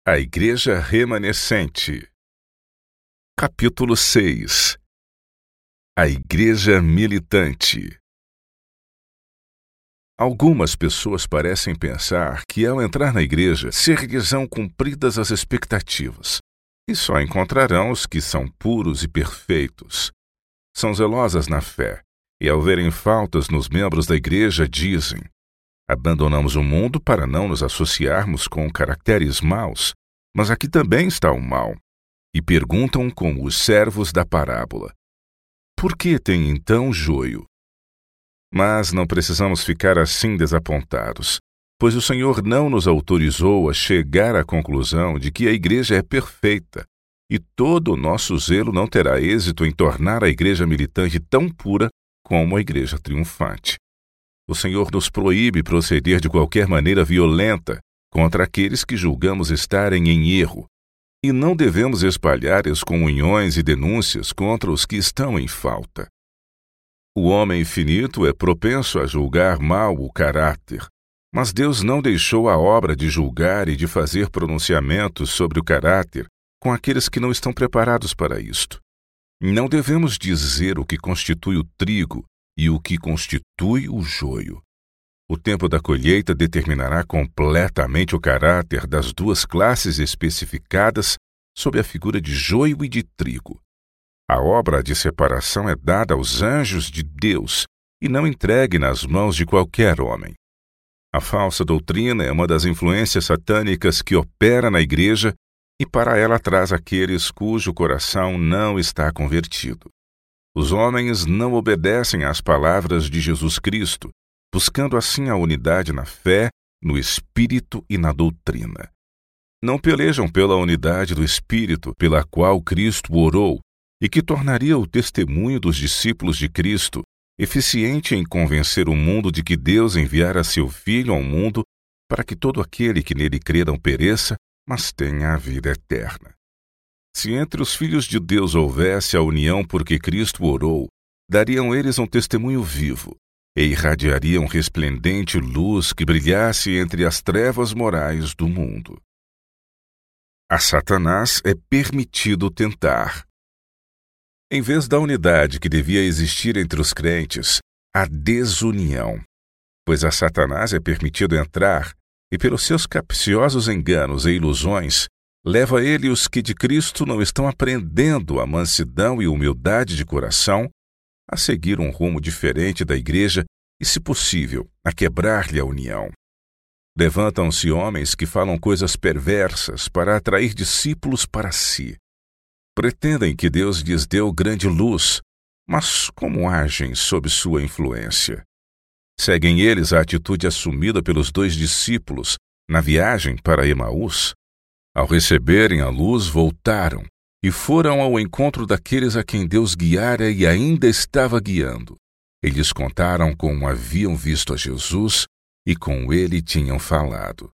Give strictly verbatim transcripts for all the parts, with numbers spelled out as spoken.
A Igreja Remanescente. Capítulo seis. A Igreja Militante. Algumas pessoas parecem pensar que, ao entrar na igreja, ser-lhes-ão cumpridas as expectativas, e só encontrarão os que são puros e perfeitos. São zelosas na fé, e ao verem faltas nos membros da igreja, dizem: abandonamos o mundo para não nos associarmos com caracteres maus, mas aqui também está o mal. E perguntam como os servos da parábola: por que tem então joio? Mas não precisamos ficar assim desapontados, pois o Senhor não nos autorizou a chegar à conclusão de que a igreja é perfeita, e todo o nosso zelo não terá êxito em tornar a igreja militante tão pura como a igreja triunfante. O Senhor nos proíbe proceder de qualquer maneira violenta contra aqueles que julgamos estarem em erro, e não devemos espalhar excomunhões e denúncias contra os que estão em falta. O homem finito é propenso a julgar mal o caráter, mas Deus não deixou a obra de julgar e de fazer pronunciamentos sobre o caráter com aqueles que não estão preparados para isto. Não devemos dizer o que constitui o trigo e o que constitui o joio. O tempo da colheita determinará completamente o caráter das duas classes especificadas sob a figura de joio e de trigo. A obra de separação é dada aos anjos de Deus e não entregue nas mãos de qualquer homem. A falsa doutrina é uma das influências satânicas que opera na igreja e para ela traz aqueles cujo coração não está convertido. Os homens não obedecem às palavras de Jesus Cristo, buscando assim a unidade na fé, no Espírito e na doutrina. Não pelejam pela unidade do Espírito pela qual Cristo orou e que tornaria o testemunho dos discípulos de Cristo eficiente em convencer o mundo de que Deus enviara seu Filho ao mundo para que todo aquele que nele crê não pereça, mas tenha a vida eterna. Se entre os filhos de Deus houvesse a união por que Cristo orou, dariam eles um testemunho vivo e irradiariam resplendente luz que brilhasse entre as trevas morais do mundo. A Satanás é permitido tentar. Em vez da unidade que devia existir entre os crentes, há desunião, pois a Satanás é permitido entrar e, pelos seus capciosos enganos e ilusões, leva ele os que de Cristo não estão aprendendo a mansidão e humildade de coração a seguir um rumo diferente da igreja e, se possível, a quebrar-lhe a união. Levantam-se homens que falam coisas perversas para atrair discípulos para si. Pretendem que Deus lhes deu grande luz, mas como agem sob sua influência? Seguem eles a atitude assumida pelos dois discípulos na viagem para Emaús? Ao receberem a luz, voltaram e foram ao encontro daqueles a quem Deus guiara e ainda estava guiando. Eles contaram como haviam visto a Jesus e com ele tinham falado.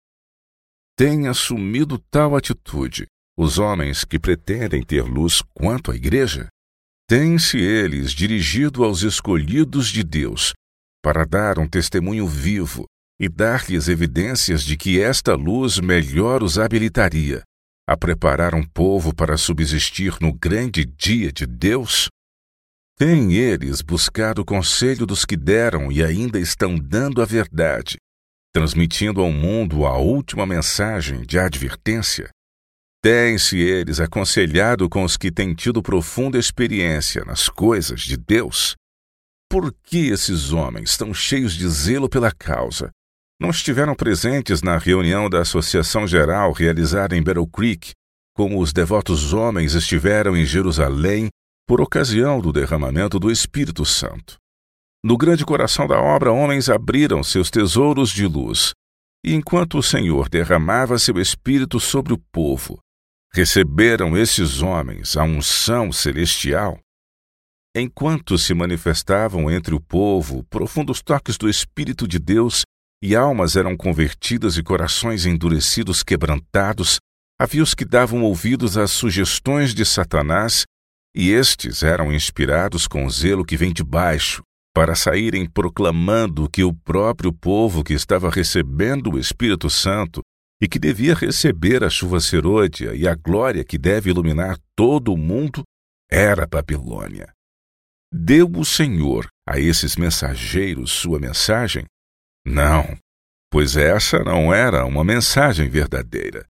Têm assumido tal atitude os homens que pretendem ter luz quanto à igreja? Têm-se eles dirigido aos escolhidos de Deus para dar um testemunho vivo e dar-lhes evidências de que esta luz melhor os habilitaria a preparar um povo para subsistir no grande dia de Deus? Têm eles buscado o conselho dos que deram e ainda estão dando a verdade, transmitindo ao mundo a última mensagem de advertência? Têm-se eles aconselhado com os que têm tido profunda experiência nas coisas de Deus? Por que esses homens, tão cheios de zelo pela causa, não estiveram presentes na reunião da Associação Geral realizada em Battle Creek, como os devotos homens estiveram em Jerusalém por ocasião do derramamento do Espírito Santo? No grande coração da obra, homens abriram seus tesouros de luz, e enquanto o Senhor derramava seu Espírito sobre o povo, receberam esses homens a unção celestial? Enquanto se manifestavam entre o povo profundos toques do Espírito de Deus e almas eram convertidas e corações endurecidos quebrantados, havia os que davam ouvidos às sugestões de Satanás, e estes eram inspirados com o zelo que vem de baixo, para saírem proclamando que o próprio povo que estava recebendo o Espírito Santo e que devia receber a chuva serôdia e a glória que deve iluminar todo o mundo, era Babilônia. Deu o Senhor a esses mensageiros sua mensagem? Não, pois essa não era uma mensagem verdadeira.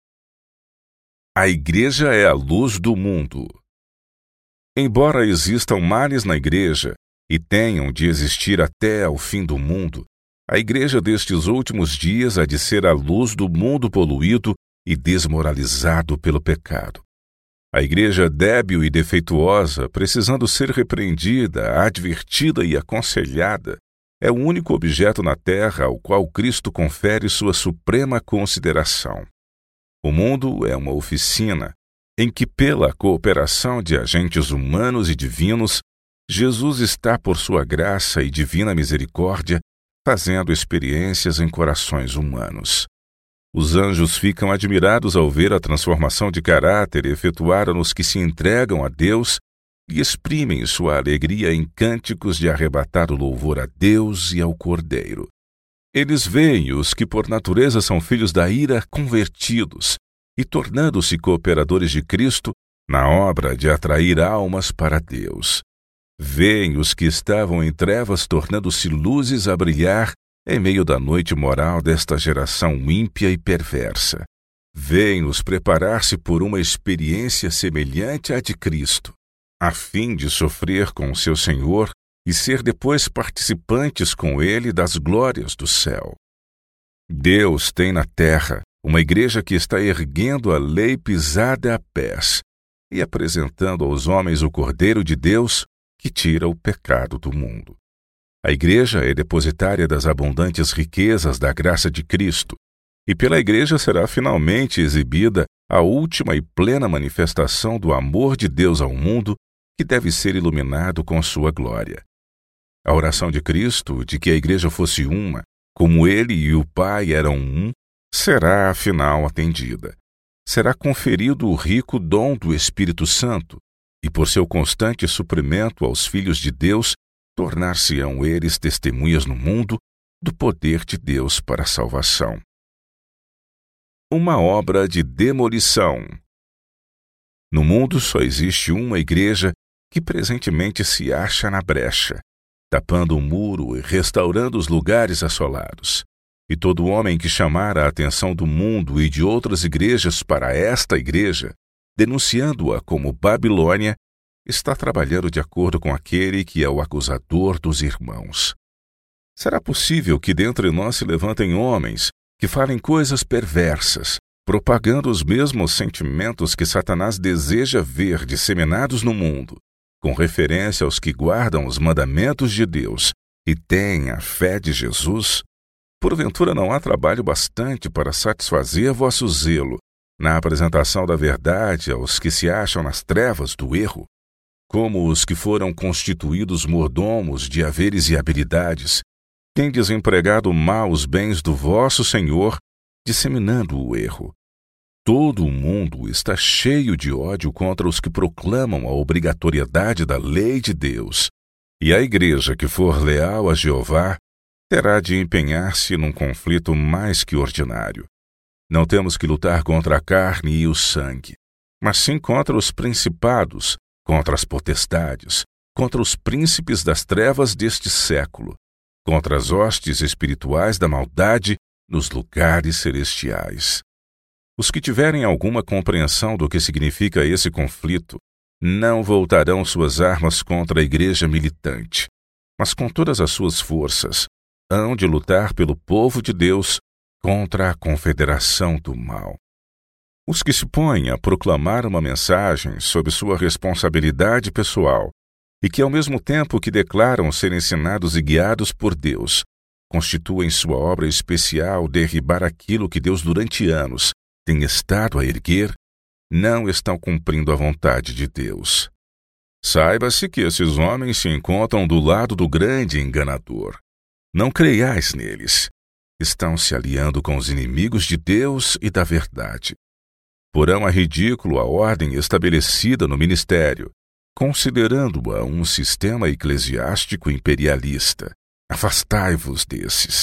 A igreja é a luz do mundo. Embora existam males na igreja e tenham de existir até ao fim do mundo, a igreja destes últimos dias há de ser a luz do mundo poluído e desmoralizado pelo pecado. A igreja débil e defeituosa, precisando ser repreendida, advertida e aconselhada, é o único objeto na terra ao qual Cristo confere sua suprema consideração. O mundo é uma oficina em que, pela cooperação de agentes humanos e divinos, Jesus está, por sua graça e divina misericórdia, fazendo experiências em corações humanos. Os anjos ficam admirados ao ver a transformação de caráter efetuada nos que se entregam a Deus e exprimem sua alegria em cânticos de arrebatado louvor a Deus e ao Cordeiro. Eles veem os que por natureza são filhos da ira convertidos e tornando-se cooperadores de Cristo na obra de atrair almas para Deus. Veem os que estavam em trevas tornando-se luzes a brilhar em meio da noite moral desta geração ímpia e perversa. Veem-os preparar-se por uma experiência semelhante à de Cristo, a fim de sofrer com seu Senhor e ser depois participantes com Ele das glórias do céu. Deus tem na terra uma igreja que está erguendo a lei pisada a pés e apresentando aos homens o Cordeiro de Deus que tira o pecado do mundo. A igreja é depositária das abundantes riquezas da graça de Cristo, e pela igreja será finalmente exibida a última e plena manifestação do amor de Deus ao mundo, que deve ser iluminado com sua glória. A oração de Cristo, de que a igreja fosse uma, como ele e o Pai eram um, será afinal atendida. Será conferido o rico dom do Espírito Santo, e por seu constante suprimento aos filhos de Deus, tornar-se-ão eles testemunhas no mundo do poder de Deus para a salvação. Uma obra de demolição. No mundo só existe uma igreja que presentemente se acha na brecha, tapando o muro e restaurando os lugares assolados. E todo homem que chamar a atenção do mundo e de outras igrejas para esta igreja, denunciando-a como Babilônia, está trabalhando de acordo com aquele que é o acusador dos irmãos. Será possível que dentre nós se levantem homens que falem coisas perversas, propagando os mesmos sentimentos que Satanás deseja ver disseminados no mundo, com referência aos que guardam os mandamentos de Deus e têm a fé de Jesus? Porventura não há trabalho bastante para satisfazer vosso zelo na apresentação da verdade aos que se acham nas trevas do erro? Como os que foram constituídos mordomos de haveres e habilidades, tendes empregado mal os bens do vosso Senhor, disseminando o erro. Todo o mundo está cheio de ódio contra os que proclamam a obrigatoriedade da lei de Deus, e a igreja que for leal a Jeová terá de empenhar-se num conflito mais que ordinário. Não temos que lutar contra a carne e o sangue, mas sim contra os principados, contra as potestades, contra os príncipes das trevas deste século, contra as hostes espirituais da maldade nos lugares celestiais. Os que tiverem alguma compreensão do que significa esse conflito, não voltarão suas armas contra a igreja militante, mas com todas as suas forças, hão de lutar pelo povo de Deus contra a confederação do mal. Os que se põem a proclamar uma mensagem sob sua responsabilidade pessoal e que, ao mesmo tempo que declaram ser ensinados e guiados por Deus, constituem sua obra especial derribar aquilo que Deus durante anos tem estado a erguer, não estão cumprindo a vontade de Deus. Saiba-se que esses homens se encontram do lado do grande enganador. Não creiais neles. Estão se aliando com os inimigos de Deus e da verdade. Porão a ridículo a ordem estabelecida no ministério, considerando-a um sistema eclesiástico imperialista. Afastai-vos desses.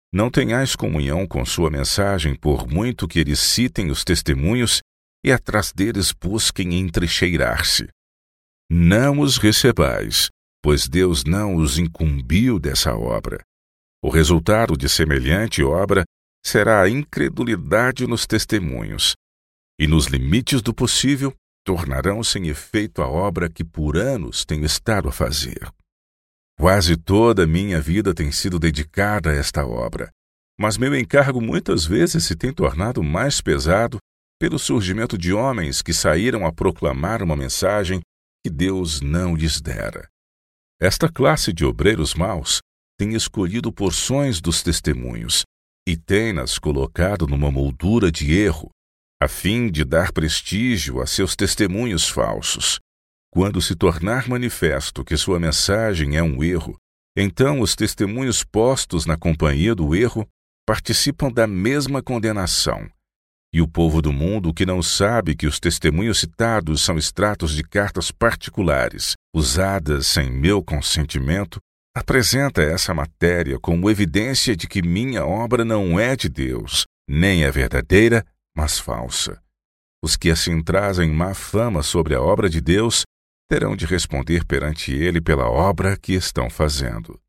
Não tenhais comunhão com sua mensagem, por muito que eles citem os testemunhos e atrás deles busquem entrecheirar-se. Não os recebais, pois Deus não os incumbiu dessa obra. O resultado de semelhante obra será a incredulidade nos testemunhos, e nos limites do possível tornarão sem efeito a obra que por anos tenho estado a fazer. Quase toda a minha vida tem sido dedicada a esta obra, mas meu encargo muitas vezes se tem tornado mais pesado pelo surgimento de homens que saíram a proclamar uma mensagem que Deus não lhes dera. Esta classe de obreiros maus tem escolhido porções dos testemunhos e tem-nas colocado numa moldura de erro, a fim de dar prestígio a seus testemunhos falsos. Quando se tornar manifesto que sua mensagem é um erro, então os testemunhos postos na companhia do erro participam da mesma condenação. E o povo do mundo, que não sabe que os testemunhos citados são extratos de cartas particulares, usadas sem meu consentimento, apresenta essa matéria como evidência de que minha obra não é de Deus, nem é verdadeira, mas falsa. Os que assim trazem má fama sobre a obra de Deus terão de responder perante ele pela obra que estão fazendo.